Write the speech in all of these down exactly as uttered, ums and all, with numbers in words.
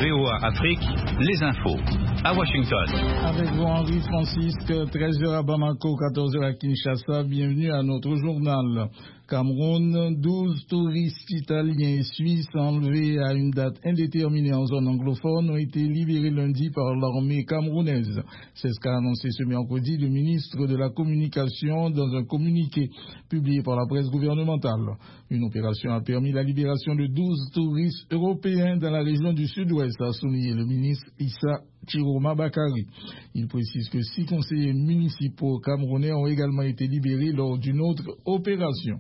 V O A Afrique, les infos. À Washington. Avec vous, Henri Francisque, treize heures à Bamako, quatorze heures à Kinshasa. Bienvenue à notre journal. Cameroun, douze touristes italiens et suisses enlevés à une date indéterminée en zone anglophone ont été libérés lundi par l'armée camerounaise. C'est ce qu'a annoncé ce mercredi le ministre de la Communication dans un communiqué publié par la presse gouvernementale. Une opération a permis la libération de douze touristes européens dans la région du sud-ouest, a souligné le ministre Issa Chiroma Bakari. Il précise que six conseillers municipaux camerounais ont également été libérés lors d'une autre opération.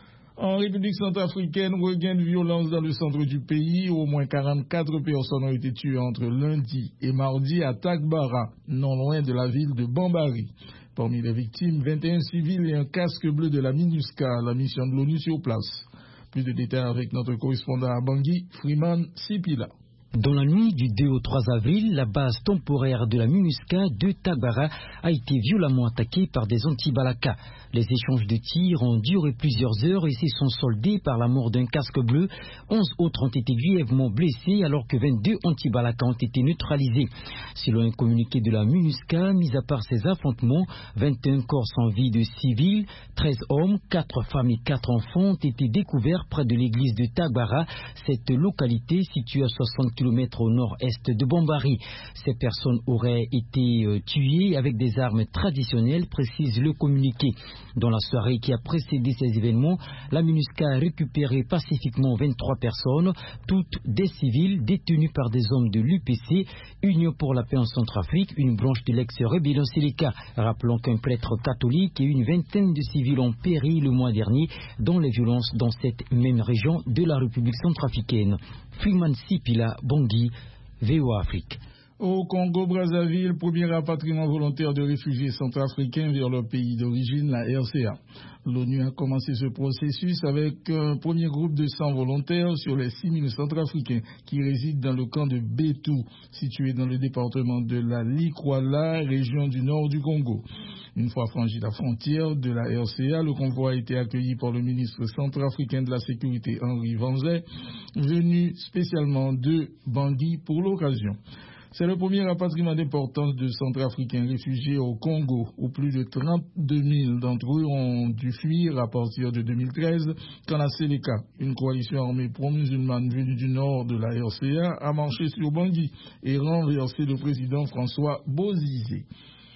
En République centrafricaine, regain de violence dans le centre du pays. Au moins quarante-quatre personnes ont été tuées entre lundi et mardi à Tagbara, non loin de la ville de Bambari. Parmi les victimes, vingt et un civils et un casque bleu de la MINUSCA, la mission de l'ONU sur place. Plus de détails avec notre correspondant à Bangui, Freeman Sipila. Dans la nuit du deux au trois avril, la base temporaire de la MINUSCA de Tagbara a été violemment attaquée par des anti-balaka. Les échanges de tirs ont duré plusieurs heures et se sont soldés par la mort d'un casque bleu. onze autres ont été grièvement blessés alors que vingt-deux anti-balaka ont été neutralisés. Selon un communiqué de la MINUSCA, mis à part ces affrontements, vingt et un corps sans vie de civils, treize hommes, quatre femmes et quatre enfants ont été découverts près de l'église de Tagbara, cette localité située à soixante kilomètres au nord-est de Bambari. Ces personnes auraient été euh, tuées avec des armes traditionnelles, précise le communiqué. Dans la soirée qui a précédé ces événements, la MINUSCA a récupéré pacifiquement vingt-trois personnes, toutes des civils détenus par des hommes de l'U P C, Union pour la paix en Centrafrique, une branche de l'ex-rébellion Séléka. Rappelons qu'un prêtre catholique et une vingtaine de civils ont péri le mois dernier dans les violences dans cette même région de la République centrafricaine. Freeman Sipila, Bangui, V O A Afrique. Au Congo-Brazzaville, premier rapatriement volontaire de réfugiés centrafricains vers leur pays d'origine, la R C A. L'ONU a commencé ce processus avec un premier groupe de cent volontaires sur les six mille centrafricains qui résident dans le camp de Bétou, situé dans le département de la Likwala, région du nord du Congo. Une fois franchi la frontière de la R C A, le convoi a été accueilli par le ministre centrafricain de la Sécurité, Henri Vanzet, venu spécialement de Bangui pour l'occasion. C'est le premier rapatriement d'importance de Centrafricains réfugiés au Congo, où plus de trente-deux mille d'entre eux ont dû fuir à partir de deux mille treize, quand la Séléka, une coalition armée pro-musulmane venue du nord de la R C A, a marché sur Bangui et renversé le président François Bozizé.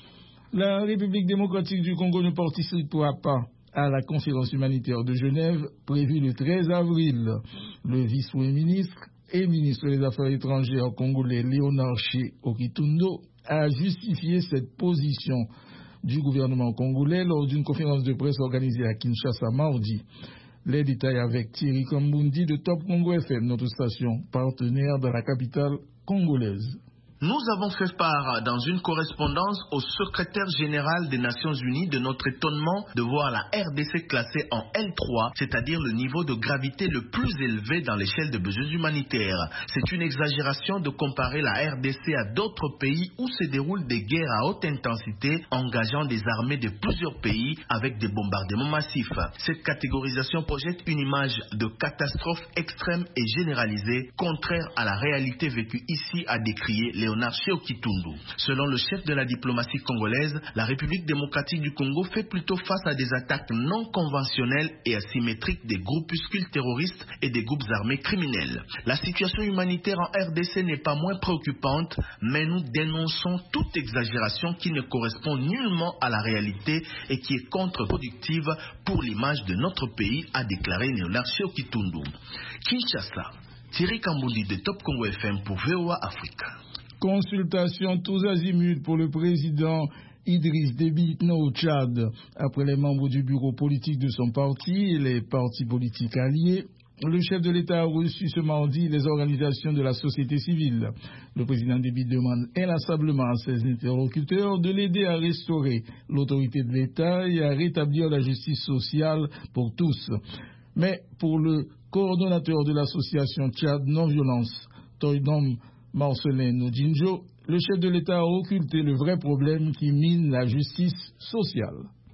La République démocratique du Congo ne participera pas à la conférence humanitaire de Genève prévue le treize avril. Le vice-premier ministre et ministre des Affaires étrangères congolais Léonard Ché Okitundo a justifié cette position du gouvernement congolais lors d'une conférence de presse organisée à Kinshasa mardi. Les détails avec Thierry Kambundi de Top Congo F M, notre station partenaire dans la capitale congolaise. Nous avons fait part dans une correspondance au secrétaire général des Nations Unies de notre étonnement de voir la R D C classée en L trois, c'est-à-dire le niveau de gravité le plus élevé dans l'échelle de besoins humanitaires. C'est une exagération de comparer la R D C à d'autres pays où se déroulent des guerres à haute intensité engageant des armées de plusieurs pays avec des bombardements massifs. Cette catégorisation projette une image de catastrophe extrême et généralisée, contraire à la réalité vécue ici, a décrié les Léonard Ché Okitundo. Selon le chef de la diplomatie congolaise, la République démocratique du Congo fait plutôt face à des attaques non conventionnelles et asymétriques des groupuscules terroristes et des groupes armés criminels. La situation humanitaire en R D C n'est pas moins préoccupante, mais nous dénonçons toute exagération qui ne correspond nullement à la réalité et qui est contre-productive pour l'image de notre pays, a déclaré Léonard Ché Okitundo. Kinshasa, Thierry Kambundi de Top Congo F M pour V O A Afrique. Consultation tous azimuts pour le président Idriss Déby Itno au Tchad. Après les membres du bureau politique de son parti et les partis politiques alliés, le chef de l'État a reçu ce mardi les organisations de la société civile. Le président Déby demande inlassablement à ses interlocuteurs de l'aider à restaurer l'autorité de l'État et à rétablir la justice sociale pour tous. Mais pour le coordonnateur de l'association Tchad Non-Violence, Toydom Marcelin Nodinjo, le chef de l'État a occulté le vrai problème qui mine la justice sociale.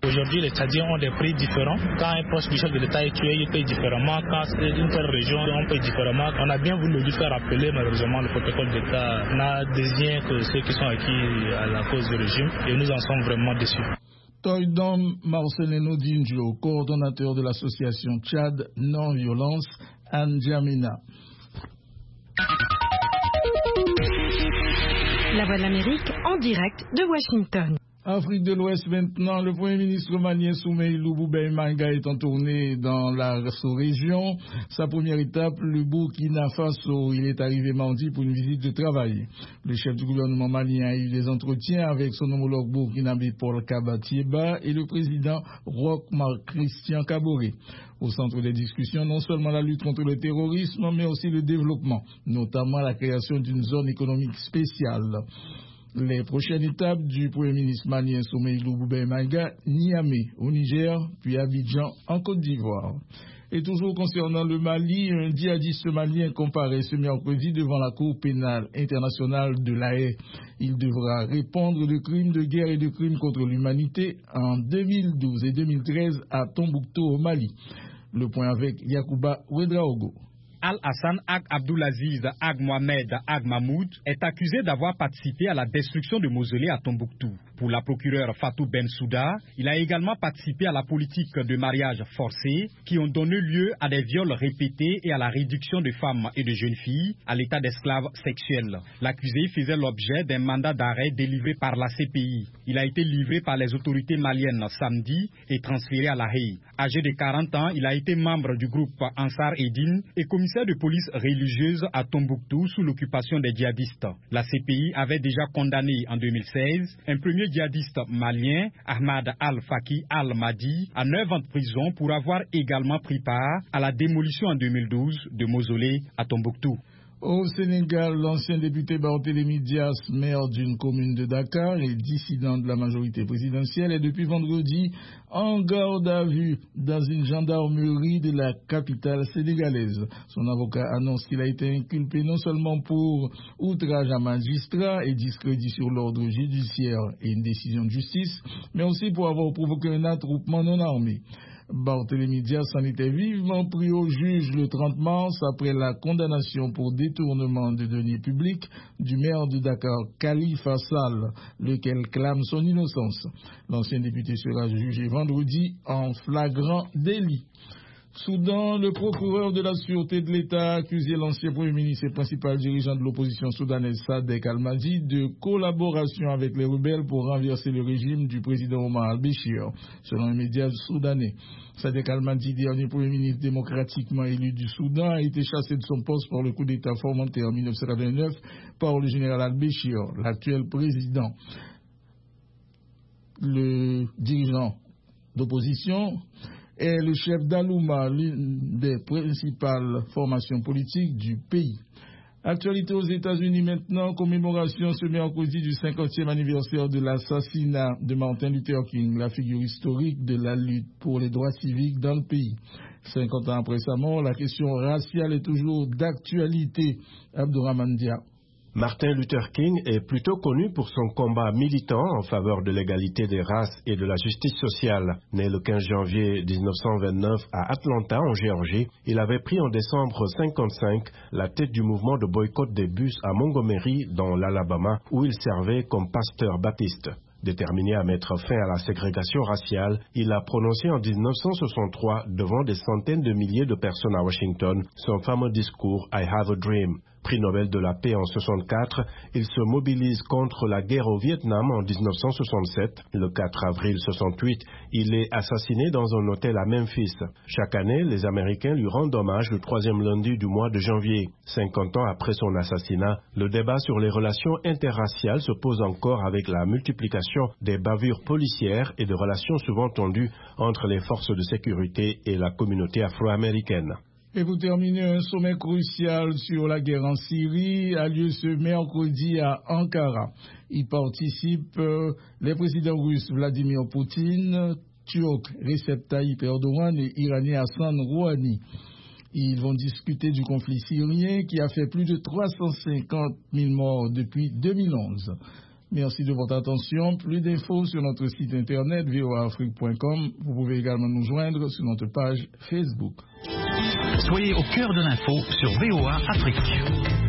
Aujourd'hui, les Tchadiens ont des prix différents. Quand un poste du chef de l'État est tué, il paye différemment. Quand c'est une telle région, on paye différemment. On a bien voulu lui faire appeler, malheureusement, le protocole d'État n'a désigné que ceux qui sont acquis à la cause du régime et nous en sommes vraiment déçus. Toydom Marcelino Dinjo, coordonnateur de l'association Tchad Non-Violence, N'Djamena. La Voix de l'Amérique en direct de Washington. Afrique de l'Ouest maintenant, le Premier ministre malien Soumeïlou Boubèye Maïga est en tournée dans la sous-région. Sa première étape, le Burkina Faso. Il est arrivé mardi pour une visite de travail. Le chef du gouvernement malien a eu des entretiens avec son homologue burkinabé Paul Kabatieba et le président Roch Marc Christian Kaboré. Au centre des discussions, non seulement la lutte contre le terrorisme, mais aussi le développement, notamment la création d'une zone économique spéciale. Les prochaines étapes du Premier ministre malien Soumeïlou Boubèye Maïga, Niamey au Niger, puis Abidjan en Côte d'Ivoire. Et toujours concernant le Mali, un djihadiste malien comparaît ce mercredi devant la Cour pénale internationale de La Haye. Il devra répondre de crimes de guerre et de crimes contre l'humanité en deux mille douze et deux mille treize à Tombouctou au Mali. Le point avec Yacouba Ouedraogo. Al-Hassan Ag Abdulaziz Ag Mohamed Ag Mahmoud est accusé d'avoir participé à la destruction de mausolées à Tombouctou. Pour la procureure Fatou Bensouda, il a également participé à la politique de mariage forcé qui ont donné lieu à des viols répétés et à la réduction de femmes et de jeunes filles à l'état d'esclaves sexuels. L'accusé faisait l'objet d'un mandat d'arrêt délivré par la C P I. Il a été livré par les autorités maliennes samedi et transféré à La Haye. Âgé de quarante ans, il a été membre du groupe Ansar Eddine et commissaire de police religieuse à Tombouctou sous l'occupation des djihadistes. La C P I avait déjà condamné en deux mille seize un premier djihadiste malien, Ahmad Al-Faki Al-Mahdi, à neuf ans de prison pour avoir également pris part à la démolition en deux mille douze de mausolées à Tombouctou. Au Sénégal, l'ancien député Barthélémy Dias, maire d'une commune de Dakar et dissident de la majorité présidentielle, est depuis vendredi en garde à vue dans une gendarmerie de la capitale sénégalaise. Son avocat annonce qu'il a été inculpé non seulement pour outrage à magistrat et discrédit sur l'ordre judiciaire et une décision de justice, mais aussi pour avoir provoqué un attroupement non armé. Barthélémy Dias en était vivement pris au juge le trente mars après la condamnation pour détournement de deniers publics du maire de Dakar, Khalifa Sall, lequel clame son innocence. L'ancien député sera jugé vendredi en flagrant délit. Soudan, le procureur de la sûreté de l'État a accusé l'ancien Premier ministre et principal dirigeant de l'opposition soudanaise Sadek Al-Mahdi de collaboration avec les rebelles pour renverser le régime du président Omar al-Béchir, selon les médias soudanais. Sadek Al-Mahdi, dernier Premier ministre démocratiquement élu du Soudan, a été chassé de son poste par le coup d'État fomenté en mille neuf cent quatre-vingt-neuf par le général al-Béchir, l'actuel président. Le dirigeant d'opposition est le chef d'Alouma, l'une des principales formations politiques du pays. Actualité aux États-Unis maintenant, commémoration ce mercredi du cinquantième anniversaire de l'assassinat de Martin Luther King, la figure historique de la lutte pour les droits civiques dans le pays. cinquante ans après sa mort, la question raciale est toujours d'actualité. Abdourahmane Dia. Martin Luther King est plutôt connu pour son combat militant en faveur de l'égalité des races et de la justice sociale. Né le quinze janvier mille neuf cent vingt-neuf à Atlanta, en Géorgie, il avait pris en décembre mille neuf cent cinquante-cinq la tête du mouvement de boycott des bus à Montgomery, dans l'Alabama, où il servait comme pasteur baptiste. Déterminé à mettre fin à la ségrégation raciale, il a prononcé en mille neuf cent soixante-trois, devant des centaines de milliers de personnes à Washington, son fameux discours « I have a dream ». Prix Nobel de la paix en soixante-quatre, il se mobilise contre la guerre au Vietnam en mille neuf cent soixante-sept. Le quatre avril soixante-huit, il est assassiné dans un hôtel à Memphis. Chaque année, les Américains lui rendent hommage le troisième lundi du mois de janvier. cinquante ans après son assassinat, le débat sur les relations interraciales se pose encore avec la multiplication des bavures policières et de relations souvent tendues entre les forces de sécurité et la communauté afro-américaine. Et pour terminer, un sommet crucial sur la guerre en Syrie a lieu ce mercredi à Ankara. Y participent euh, les présidents russes Vladimir Poutine, turc Recep Tayyip Erdogan et iranien Hassan Rouhani. Ils vont discuter du conflit syrien qui a fait plus de trois cent cinquante mille morts depuis deux mille onze. Merci de votre attention. Plus d'infos sur notre site internet v o a afrique point com. Vous pouvez également nous joindre sur notre page Facebook. Soyez au cœur de l'info sur V O A Afrique.